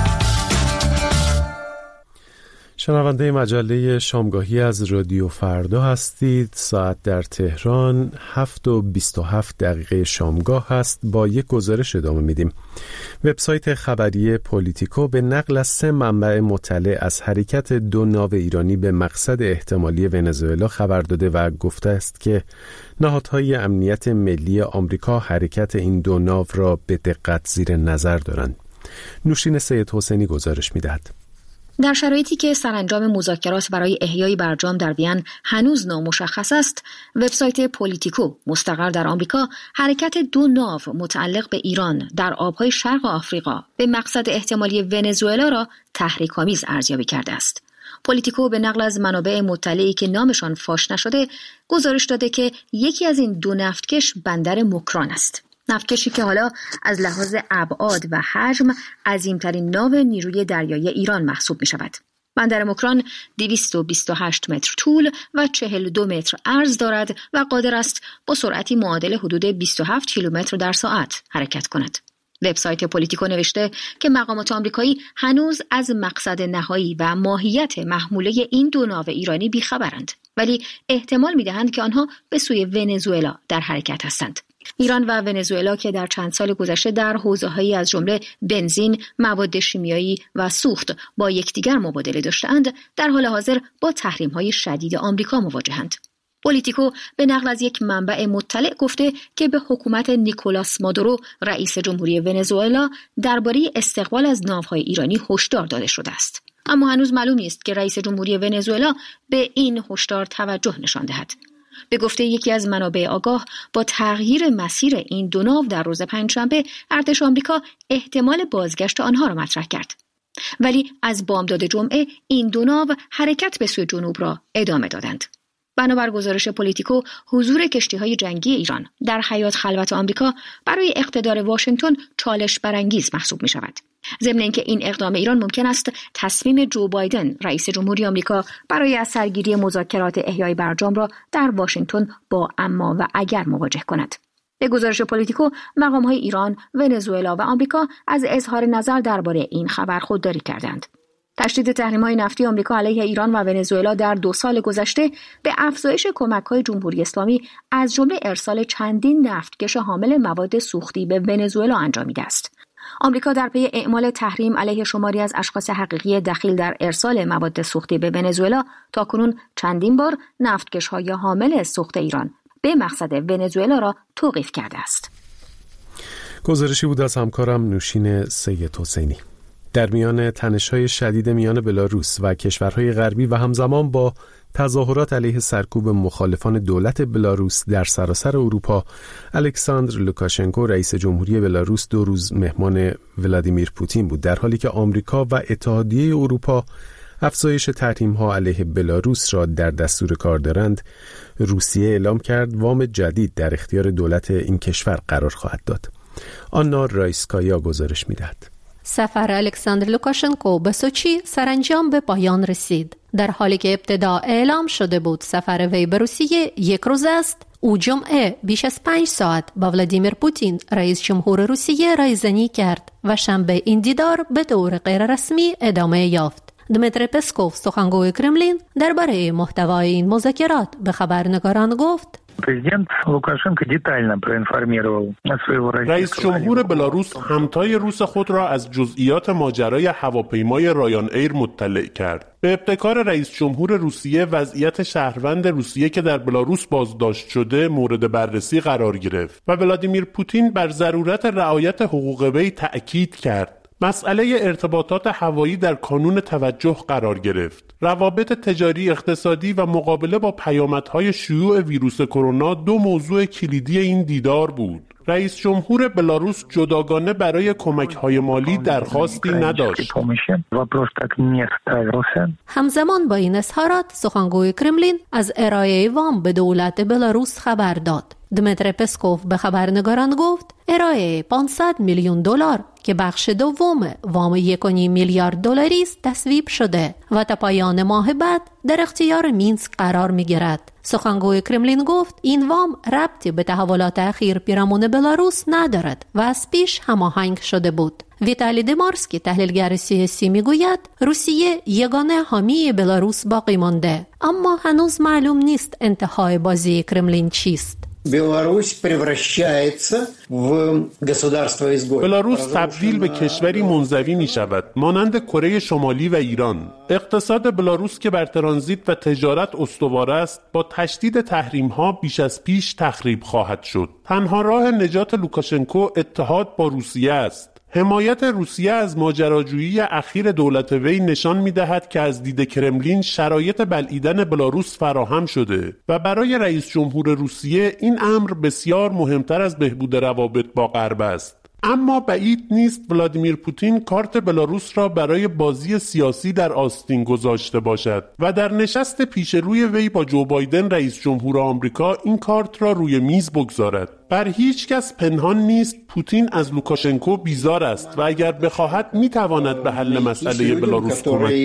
شنونده مجله شامگاهی از رادیو فردا هستید. ساعت در تهران هفت و بیست و هفت دقیقه شامگاه هست. با یک گزارش ادامه میدیم. وبسایت خبری پولیتیکو به نقل از سه منبع مطلع از حرکت دو ناو ایرانی به مقصد احتمالی ونزوئلا خبر داده و گفته است که نهادهای امنیت ملی آمریکا حرکت این دو ناو را به دقت زیر نظر دارند. نوشین سید حسینی گزارش میدهد. در شرایطی که سرانجام مذاکرات برای احیای برجام در وین هنوز نامشخص است، وبسایت پولیتیکو مستقر در آمریکا حرکت دو ناو متعلق به ایران در آبهای شرق آفریقا به مقصد احتمالی ونزوئلا را تحریک‌آمیز ارزیابی کرده است. پولیتیکو به نقل از منابع مطلعی که نامشان فاش نشده گزارش داده که یکی از این دو نفتکش بندر مکران است. نفتکشی که حالا از لحاظ ابعاد و حجم عظیمترین ناو نیروی دریایی ایران محسوب می شود. بندر مکران دویست و بیست و هشت متر طول و چهل و دو متر عرض دارد و قادر است با سرعتی معادل حدود بیست و هفت کیلومتر در ساعت حرکت کند. وبسایت پولیتیکو نوشته که مقامات آمریکایی هنوز از مقصد نهایی و ماهیت محموله این دو ناو ایرانی بیخبرند، ولی احتمال می‌دهند که آنها به سوی ونزوئلا در حرکت هستند. ایران و ونزوئلا که در چند سال گذشته در حوزه‌هایی از جمله بنزین، مواد شیمیایی و سوخت با یکدیگر مبادله داشته‌اند، در حال حاضر با تحریم‌های شدید آمریکا مواجهند. پولیتیکو به نقل از یک منبع مطلع گفته که به حکومت نیکولاس مادورو رئیس جمهوری ونزوئلا درباره استقبال از ناوهای ایرانی هشدار داده شده است. اما هنوز معلوم نیست که رئیس جمهوری ونزوئلا به این هشدار توجه نشان دهد. به گفته یکی از منابع آگاه، با تغییر مسیر این دو ناو در روز پنجشنبه، ارتش آمریکا احتمال بازگشت آنها را مطرح کرد. ولی از بامداد جمعه این دو ناو حرکت به سوی جنوب را ادامه دادند. بنابر گزارش پولیتیکو، حضور کشتی‌های جنگی ایران در حیات خلوت آمریکا برای اقتدار واشنگتن چالش برانگیز محسوب می‌شود. ضمن اینکه این اقدام ایران ممکن است تصمیم جو بایدن رئیس جمهوری آمریکا برای از سرگیری مذاکرات احیای برجام را در واشنگتن با اما و اگر مواجه کند. به گزارش پولیتیکو، مقام‌های ایران، ونزوئلا و آمریکا از اظهار نظر درباره این خبر خودداری کردند. تشدید تحریم‌های نفتی آمریکا علیه ایران و ونزوئلا در دو سال گذشته به افزایش کمک‌های جمهوری اسلامی از جمله ارسال چندین نفتکش حامل مواد سوختی به ونزوئلا انجامیده است. آمریکا در پی اعمال تحریم علیه شماری از اشخاص حقیقی دخیل در ارسال مواد سوختی به ونزوئلا تاکنون چندین بار نفتکش‌های حامل سوخت ایران به مقصد ونزوئلا را توقیف کرده است. گزارشی بود از همکارم نوشین سید حسینی. در میان تنش‌های شدید میان بلاروس و کشورهای غربی و همزمان با تظاهرات علیه سرکوب مخالفان دولت بلاروس در سراسر اروپا، الکساندر لوکاشنکو رئیس جمهوری بلاروس دو روز مهمان ولادیمیر پوتین بود، در حالی که آمریکا و اتحادیه اروپا افزایش تحریم‌ها علیه بلاروس را در دستور کار دارند. روسیه اعلام کرد وام جدید در اختیار دولت این کشور قرار خواهد داد. آنا رایسکایا گزارش می‌دهد. سفر الکساندر لوکاشنکو به سوچی سرانجام به پایان رسید. در حالی که ابتدا اعلام شده بود سفر وی به روسیه یک روز است، او جمعه بیش از پنج ساعت با ولادیمیر پوتین رئیس جمهور روسیه رایزنی کرد و شنبه این دیدار به طور غیر رسمی ادامه یافت. دمیتری پسکوف، سخنگوی کرملین، درباره محتوای این مذاکرات به خبرنگاران گفت: رئیس جمهور بلاروس همتای روس خود را از جزئیات ماجرای هواپیمای رایان ایر مطلع کرد. به ابتکار رئیس جمهور روسیه وضعیت شهروند روسیه که در بلاروس بازداشت شده مورد بررسی قرار گرفت و ولادیمیر پوتین بر ضرورت رعایت حقوق وی تأکید کرد. مسئله ارتباطات هوایی در کانون توجه قرار گرفت. روابط تجاری، اقتصادی و مقابله با پیامدهای شیوع ویروس کرونا دو موضوع کلیدی این دیدار بود. رئیس جمهور بلاروس جداگانه برای کمک‌های مالی درخواستی نداشت. همزمان با این اظهارات، سخنگوی کرملین از ارائه وام به دولت بلاروس خبر داد. دمیتری پسکوف به خبرنگاران گفت ارائه پانصد میلیون دلار که بخش دوم وام یک و نیم میلیارد دلاری است تصویب شده و تا پایان ماه بعد در اختیار مینسک قرار می‌گیرد. سخنگوی کرملین گفت این وام ربطی به تحولات اخیر پیرامون بلاروس ندارد و از پیش هماهنگ شده بود. ویتالی دیمارسکی، تحلیلگر سیاسی، میگوید روسیه یگانه حامی بلاروس باقی مانده، اما هنوز معلوم نیست انتهای بازی کرملین چیست. بلاروس بلاروس تبدیل به کشوری منزوی می شود مانند کره شمالی و ایران. اقتصاد بلاروس که بر ترانزیت و تجارت استوار است با تشدید تحریم ها بیش از پیش تخریب خواهد شد. تنها راه نجات لوکاشنکو اتحاد با روسیه است. حمایت روسیه از ماجراجویی اخیر دولت وی نشان می‌دهد که از دید کرملین شرایط بلعیدن بلاروس فراهم شده و برای رئیس جمهور روسیه این امر بسیار مهمتر از بهبود روابط با غرب است. اما بعید نیست ولادیمیر پوتین کارت بلاروس را برای بازی سیاسی در آستین گذاشته باشد و در نشست پیش روی وی با جو بایدن رئیس جمهور آمریکا این کارت را روی میز بگذارد. بر هیچ کس پنهان نیست پوتین از لوکاشنکو بیزار است و اگر بخواهد میتواند به حل مسئله بلاروس کمک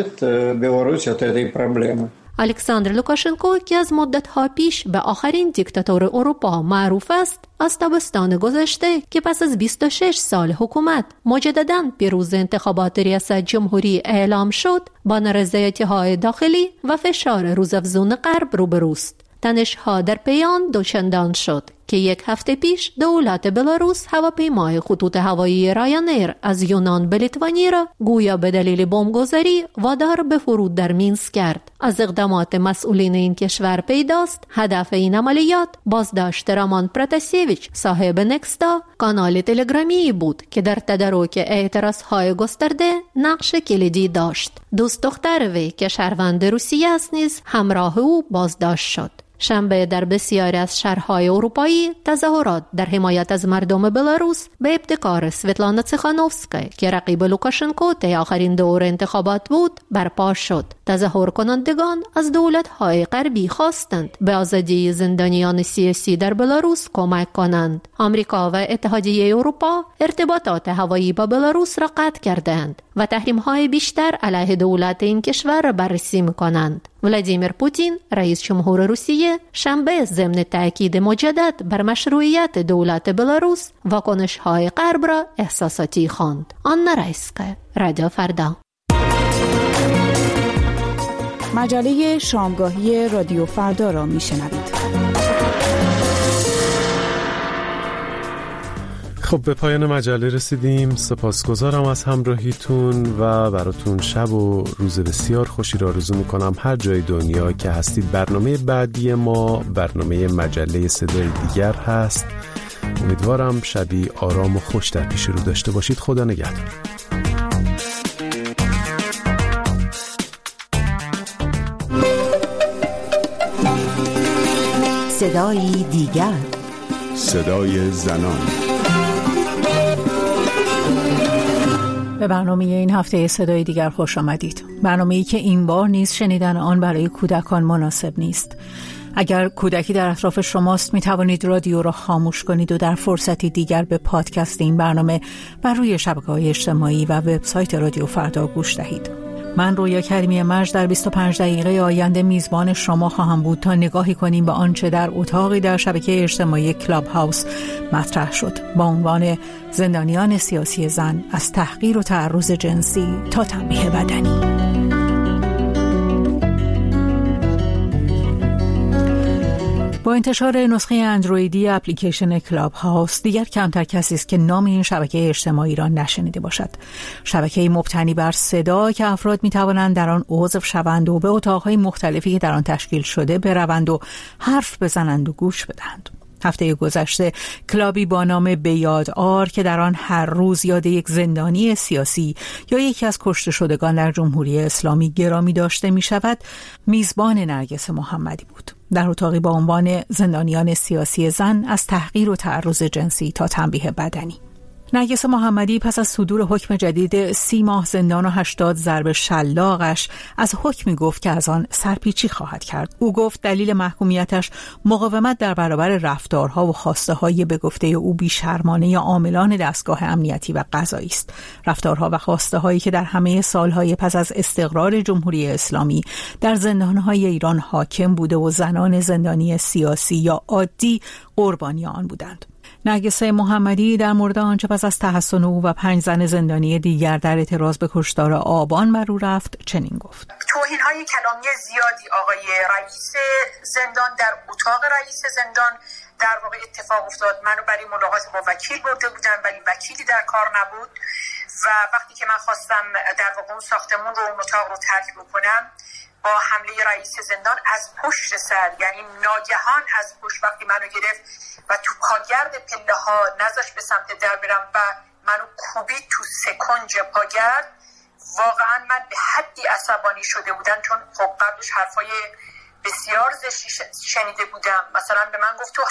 کند. الکساندر لوکاشنکو که از مدت‌ها پیش به آخرین دیکتاتور اروپا معروف است، از تابستان گذشته که پس از بیست و شش سال حکومت مجدداً پیروز انتخابات ریاست جمهوری اعلام شد، با نارضایتی‌های داخلی و فشار روزافزون غرب روبروست. تنش‌ها در پیان دوچندان شد که یک هفته پیش دولت بلاروس هواپیمای خطوط هوایی رایان ایر از یونان به لیتوانی را گویا به دلیل بمبگذاری وادار به فرود در مینسک کرد. از اقدامات مسئولین این کشور پیداست هدف این عملیات بازداشت رامان پراتاسیویچ صاحب نکستا، کانال تلگرامی بود که در تدارک اعتراضهای گسترده نقش کلیدی داشت. دوست دختر وی که شهروند روسیه است نیز همراه او بازداشت شد. شنبه در بسیاری از شهرهای اروپایی تظاهرات در حمایت از مردم بلاروس به ابتکار سویتلانا تیخانوفسکا که رقیب لوکاشنکو طی آخرین دور انتخابات بود برپا شد. تظاهر کنندگان از دولت‌های غربی خواستند به آزادی زندانیان سیاسی در بلاروس کمک کنند. آمریکا و اتحادیه اروپا ارتباطات هوایی با بلاروس را قطع کردند و تحریم‌های بیشتر علیه دولت این کشور را بررسی می‌کنند. ولادیمیر پوتین رئیس جمهور روسیه شنبه ضمن تأکید مجدد بر مشروعیت دولت بلاروس واکنش‌های غرب را احساساتی خواند. آنا رایسکا، رادیو فردا. مجله شامگاهی رادیو فردا را میشنوید. خب به پایان مجله رسیدیم. سپاسگزارم از همراهیتون و براتون شب و روز بسیار خوشی را آرزو میکنم هر جای دنیا که هستید. برنامه بعدی ما برنامه مجله صدای دیگر هست. امیدوارم شبی آرام و خوش در پیش رو داشته باشید. خدا نگهدار. صدای دیگر، صدای زنان. به برنامه این هفته صدای دیگر خوش آمدید. برنامه‌ای که این بار نیز شنیدن آن برای کودکان مناسب نیست. اگر کودکی در اطراف شماست می توانید رادیو را خاموش کنید و در فرصتی دیگر به پادکست این برنامه بر روی شبکه‌های اجتماعی و وبسایت رادیو فردا گوش دهید. من رویا کریمی مرج در بیست و پنج دقیقه آینده میزبان شما خواهم بود تا نگاهی کنیم به آنچه در اتاقی در شبکه اجتماعی کلاب هاوس مطرح شد با عنوان زندانیان سیاسی زن، از تحقیر و تعرض جنسی تا تنبیه بدنی. با انتشار نسخه اندرویدی اپلیکیشن کلاب هاوس دیگر کمتر کسی است که نام این شبکه اجتماعی را نشنیده باشد. شبکه‌ای مبتنی بر صدا که افراد می‌توانند در آن عضو شوند و به اتاق‌های مختلفی که در آن تشکیل شده بروند و حرف بزنند و گوش بدهند. هفته گذشته کلابی با نام بیاد آر که در آن هر روز یاد یک زندانی سیاسی یا یکی از کشته شدگان در جمهوری اسلامی گرامی داشته می شود میزبان نرگس محمدی بود. در اتاقی با عنوان زندانیان سیاسی زن، از تحقیر و تعرض جنسی تا تنبیه بدنی. نرگس محمدی پس از صدور حکم جدید سی ماه زندان و هشتاد ضرب شلاقش از حکمی گفت که از آن سرپیچی خواهد کرد. او گفت دلیل محکومیتش مقاومت در برابر رفتارها و خواسته های به گفته او بی‌شرمانه عاملان دستگاه امنیتی و قضایی است. رفتارها و خواسته هایی که در همه سالهای پس از استقرار جمهوری اسلامی در زندانهای ایران حاکم بوده و زنان زندانی سیاسی یا عادی قربانی آن بودند. نرگس محمدی در مورد آنچه پس از تحسن او و پنج زن زندانی دیگر در اعتراض به کشتار آبان بر او رفت چنین گفت: توهین‌های کلامی زیادی آقای رئیس زندان در اتاق رئیس زندان در واقع اتفاق افتاد. منو برای ملاقات با وکیل برده بودن ولی وکیلی در کار نبود و وقتی که من خواستم در واقع اون ساختمون رو اون اتاق رو ترک بکنم با حمله رئیس زندان از پشت سر، یعنی ناگهان از پشت وقتی منو گرفت و تو پاگرد پله ها نذاش به سمت در برم و منو کوبید تو سکنج پاگرد. واقعا من به حدی عصبانی شده بودم چون خب قبلش حرفای بسیار زشتی شنیده بودم. مثلا به من گفت تو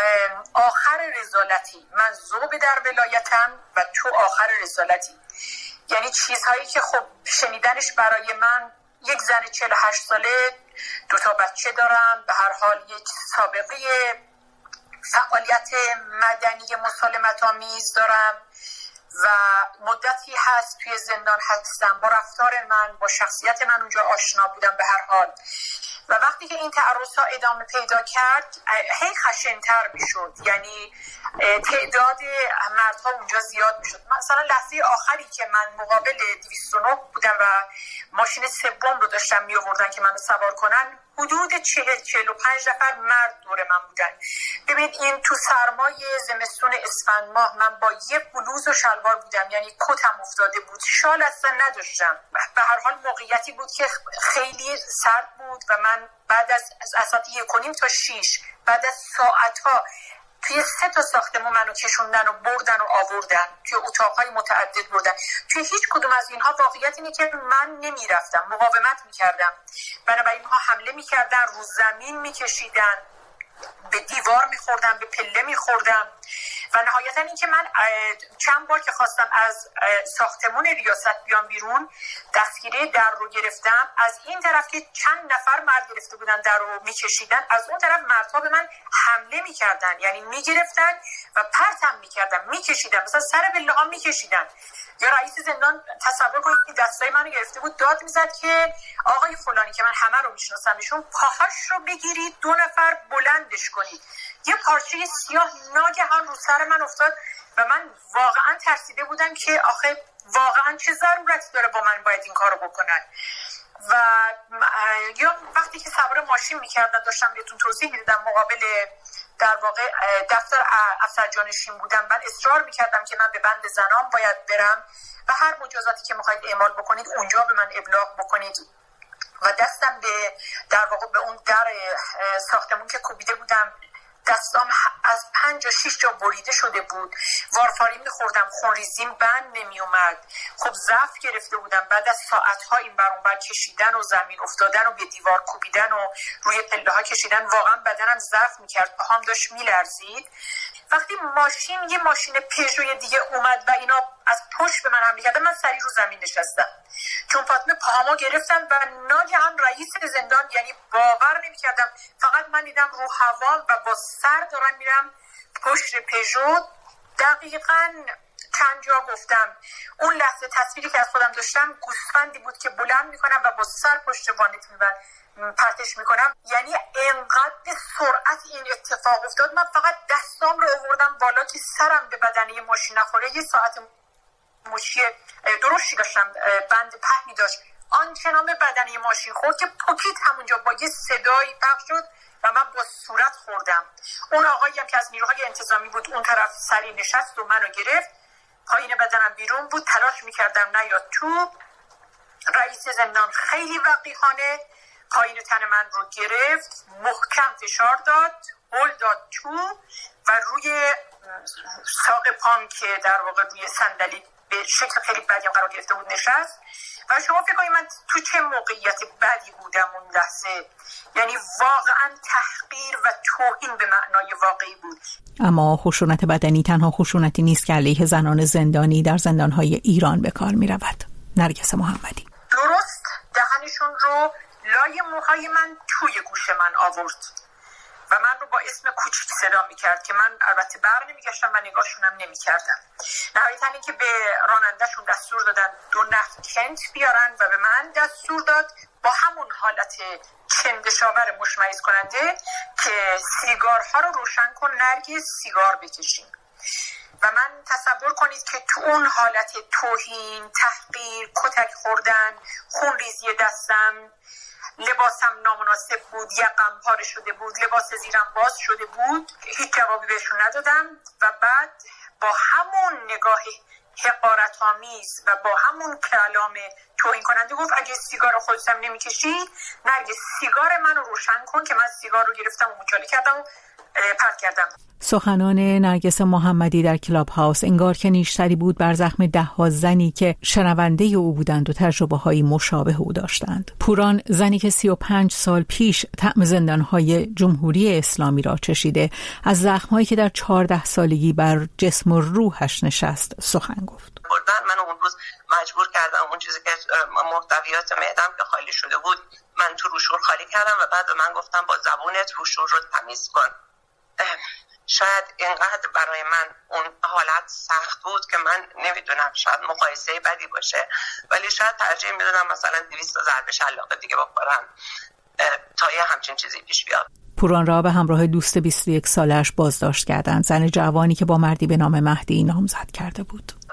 آخر رسالتی، من ذوب در ولایتم و تو آخر رسالتی. یعنی چیزهایی که خب شنیدنش برای من، یک زن چهل و هشت ساله، دو تا بچه دارم، به هر حال یک سابقه فعالیت مدنی مسالمت آمیز دارم و مدتی هست توی زندان هستم. با رفتار من، با شخصیت من اونجا آشنا بودم به هر حال. و وقتی که این تعرض‌ها ادامه پیدا کرد هی خشن‌تر می‌شد، یعنی تعداد مردها اونجا زیاد می‌شد. مثلا لحظه آخری که من مقابل دویست و نه بودم و ماشین سوم رو داشتم می‌آوردن که منو سوار کنن، حدود چهل چهل و پنج نفر مرد دور من بودن. ببینید این تو سرمای زمستون اسفند ماه من با یه بلوز و شلوار بودم، یعنی کتم افتاده بود، شال اصلا نداشتم. به هر حال موقعیتی بود که خیلی سرد بود و من بعد از از ساعت یک و نیم تا شیش بعد از ساعتها توی سه تا ساختمون منو کشوندن و بردن و آوردن، توی اتاقهای متعدد بردن. توی هیچ کدوم از اینها واقعیت اینه که من نمیرفتم، مقاومت میکردم. بنابراین اینها حمله میکردن، رو زمین میکشیدن، به دیوار میخوردم، به پله میخوردم. و نهایتا این که من چند بار که خواستم از ساختمون ریاست بیام بیرون، دستگیره در رو گرفتم. از این طرف که چند نفر مرد گرفته بودن در رو میکشیدن، از اون طرف مردها به من حمله میکردن، یعنی میگرفتن و پرتم میکردن، میکشیدن، مثلا سر بله ها میکشیدن. یا رئیس زندان تصور کنید که دستای منو گرفته بود، داد میزد که آقای فلانی که من همه رو میشناسم ایشون، پاهاش رو بگیرید دو نفر بلندش کنید. یه پارچه سیاه ناگهان رو سر من افتاد و من واقعا ترسیده بودم که آخه واقعا چه ضرورتی داره با من باید این کارو بکنن. و یا وقتی که سوار ماشین میکردن، داشتم بهتون توضیح میدادم، مقابل در واقع دفتر افسرجانشین بودم، من اصرار میکردم که من به بند زنان باید برم و هر مجازاتی که میخواید اعمال بکنید اونجا به من ابلاغ بکنید. و دستم به در واقع به اون در ساختمون که کوبیده بودم، دستام از پنج و شیش جا بریده شده بود، وارفاری میخوردم، خونریزیم بند نمی اومد. خب ضعف گرفته بودم. بعد از ساعتها این بر اون بر کشیدن و زمین افتادن و به دیوار کوبیدن و روی پله ها کشیدن، واقعا بدنم ضعف میکرد، پاهام داشت میلرزید. وقتی ماشین یه ماشین پژوی دیگه اومد و اینا از پشت به من حمله کردن، من سریع رو زمین نشستم چون فاطمه پاهامو گرفتم و ناگهان رئیس زندان، یعنی باور نمی‌کردم، فقط من دیدم رو هوا و با سر دارم میرم پشت پژو. دقیقاً چند جا گفتم اون لحظه تصویری که از خودم داشتم گوسفندی بود که بلند میکنم و با سر پشت وانت میبرم پرتش میکنم. یعنی انقدر سرعت این اتفاق افتاد، من فقط دستام رو آوردم بالا که سرم به بدنه ماشین نخوره. یه ساعت مچی درشتی داشتم، بند پهنی داشت، آنچنان به بدنه ماشین خورد که پوکیت همونجا با یه صدایی پخش شد و من با صورت خوردم. اون آقایی هم که از نیروهای انتظامی بود اون طرف سری نشست و منو گرفت، پایین بدنم بیرون بود، تلاش میکردم نیاد تو. رئیس زندان خیلی وقیحانه پایین تن من رو گرفت، محکم فشار داد، هل داد تو و روی ساق پام که در واقع روی صندلی به شکل خیلی بدی قرار گرفته بود نشست. و شما فکر کنید من تو چه موقعیت بدی بودم اون لحظه، یعنی واقعا تحقیر و توهین به معنای واقعی بود. اما خشونت بدنی تنها خشونتی نیست که علیه زنان زندانی در زندانهای ایران به کار می رود. نرگس محمدی: درست دهنشون رو لای موهای من توی گوش من آورد و من رو با اسم کوچیک صدا میکرد که من البته بر نمیگشتم و نگاهشونم نمیکردم. نهایتا این که به رانندهشون دستور دادن دو نخ کنت بیارن و به من دستور داد با همون حالت چندشاور مشمئز کننده که سیگارها رو روشن کن نرگس، سیگار بکشیم. و من تصور کنید که تو اون حالت توهین، تحقیر، کتک خوردن، خون ریزی دستم، لباسم نامناسب بود، یقم پاره شده بود، لباس زیرم باز شده بود، هیچ جوابی بهشون ندادم و بعد با همون نگاه حقارت‌آمیز و با همون کلام توهین کننده گفت اگه سیگار خودت هم نمی‌کشی نرگس سیگار منو روشن کن، که من سیگار رو گرفتم و مچاله کردم و پرت کردم. سخنان نرگس محمدی در کلاب هاوس انگار که نیشتری بود بر زخم ده ها زنی که شنونده او بودند و تجربه های مشابه او داشتند. پوران، زنی که سی و پنج سال پیش طعم زندانهای جمهوری اسلامی را چشیده، از زخمهایی که در چهارده سالگی بر جسم و روحش نشست سخن گفت. من اون روز مجبور کردم اون چیزی که محتویات معدم که خالی شده بود من تو روشور خالی کردم و بعد به من گفتم با زبونت روشور رو تمیز کن. شاید اینقدر برای من اون حالت سخت بود که من نمیدونم، شاید مقایسه بدی باشه ولی شاید ترجیح میدادم مثلا دویست تا ضربه شلاق دیگه بخورم تا یه همچین چیزی پیش بیاد. پوران را به همراه دوست بیست و یک سالش بازداشت کردند، زن جوانی که با مردی به نام مهدی نامزد کرده بود.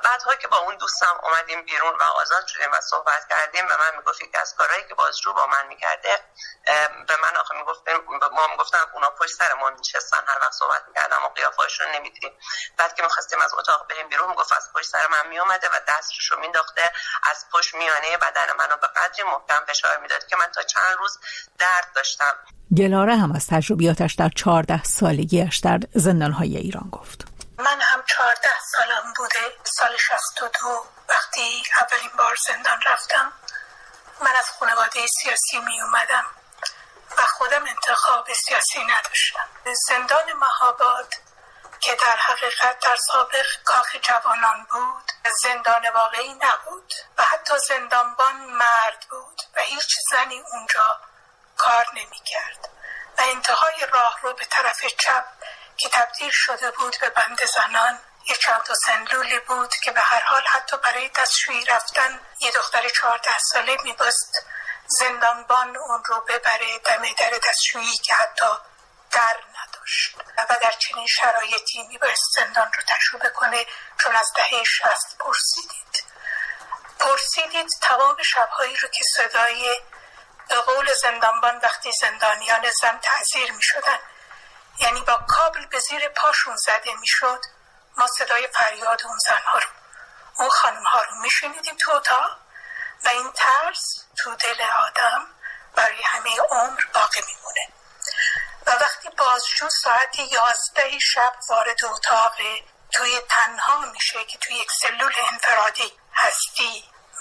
بعدها که با اون دوستم اومدیم بیرون و آزاد شدیم و صحبت کردیم به من میگفت که از کارهایی که بازجو با من میکرده به من آخه میگفتیم ما میگفتم اونا پشت سر ما میشستن هر وقت صحبت میکردم و قیافه‌هاشون رو نمیدیدیم. بعد که میخواستیم از اتاق بریم بیرون میگفت از پشت سر من میومده و دستش رو مینداخته از پشت میانه بدن منو به قدری محکم فشار میداد که من تا چند روز درد داشتم. گلاره هم از تجربیاتش در چهارده سالگیش در زندان‌های ایران گفت. من هم چهارده سالم بوده، سال شصت و دو وقتی اولین بار زندان رفتم. من از خانواده سیاسی می اومدم و خودم انتخاب سیاسی نداشتم. زندان مهاباد که در حقیقت در سابق کاخ جوانان بود زندان واقعی نبود و حتی زندانبان مرد بود و هیچ زنی اونجا کار نمی کرد و انتهای راه رو به طرف چپ که تبدیل شده بود به بند زنان یه چند تا سنلولی بود که به هر حال حتی برای دستشویی رفتن یه دختر چهارده ساله میباست زندانبان اون رو ببره دم در دستشویی که حتی در نداشت و در چنین شرایطی میباید زندان رو تجربه کنه. چون از دهه شصت پرسیدید پرسیدید تمام شبهایی رو که صدای به قول زندانبان وقتی زندانیان زن تعزیر میشدن یعنی با کابل به زیر پاشون زده میشد ما صدای فریاد اون زنها رو اون خانم ها رو میشنیدیم تو اتاق و این ترس تو دل آدم برای همه عمر باقی میمونه. و وقتی بازجو ساعت یازده شب وارد اتاق توی تنها میشه که توی یک سلول انفرادی هستی